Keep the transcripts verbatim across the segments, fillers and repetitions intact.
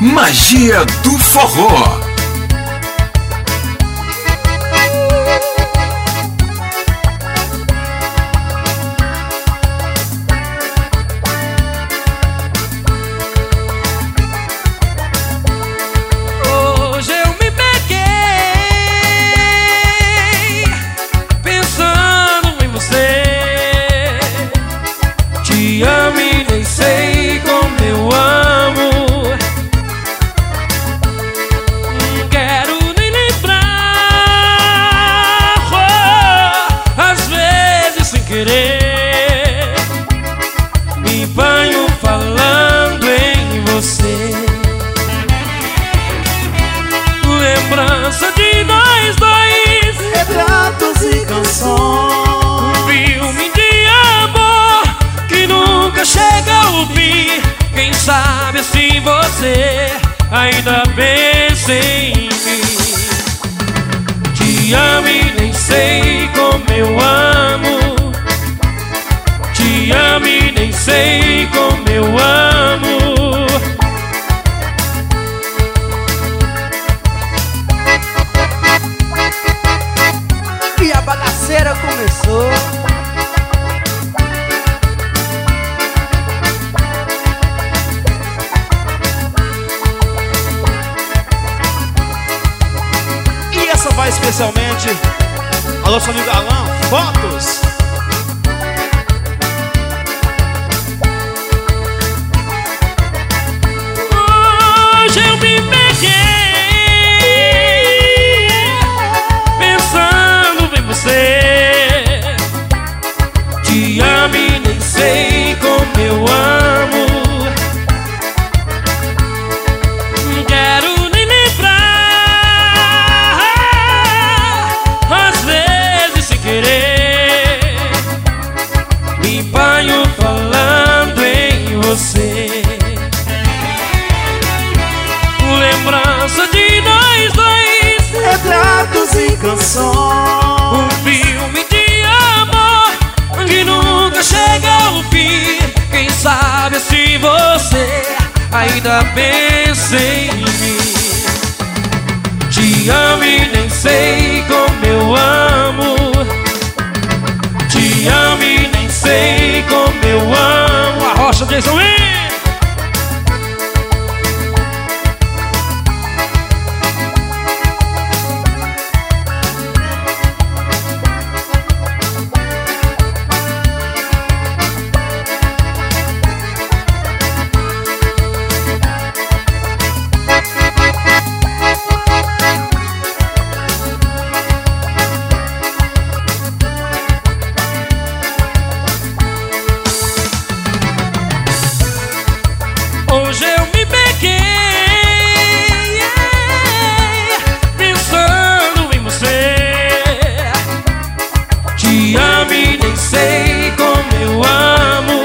Magia do Forró. Me banho falando em você. Lembrança de nós dois, retratos e canções, um filme de amor que nunca chega ao fim. Quem sabe assim você ainda pensa em mim. Te amo e nem sei como eu amo. Te amo e nem sei como eu amo. E a bagaceira começou. E essa vai especialmente alô, seu amigo Alan, fotos. Hoje eu me peguei pensando em você. Te amo e nem sei como eu amo. Não quero nem lembrar, às vezes sem querer me banho falando em você. Lembrança de nós dois, retratos e canções, um filme de amor que nunca chega ao fim. Quem sabe se você ainda pensa em mim. Te amo e nem sei como eu amo. Te amo e nem sei como eu amo. A Rocha Jason Lee. Hoje eu me peguei pensando em você. Te amo e nem sei como eu amo.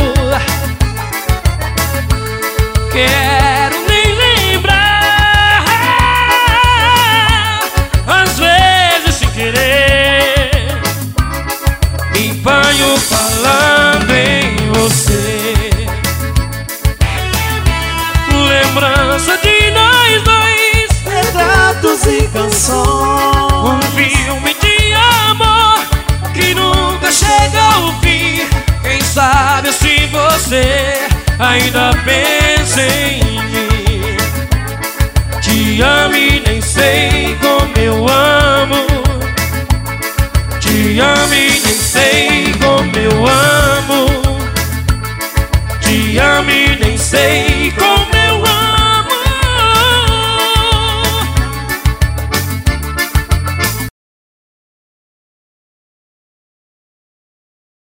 Quero nem lembrar, às vezes sem querer me banho falando em você. Lembrança de nós dois, retratos e canções, um filme de amor que nunca chega ao fim. Quem sabe se você ainda pensa em mim. Te amo e nem sei como eu amo. Te amo e nem sei como eu amo. Te amo e nem sei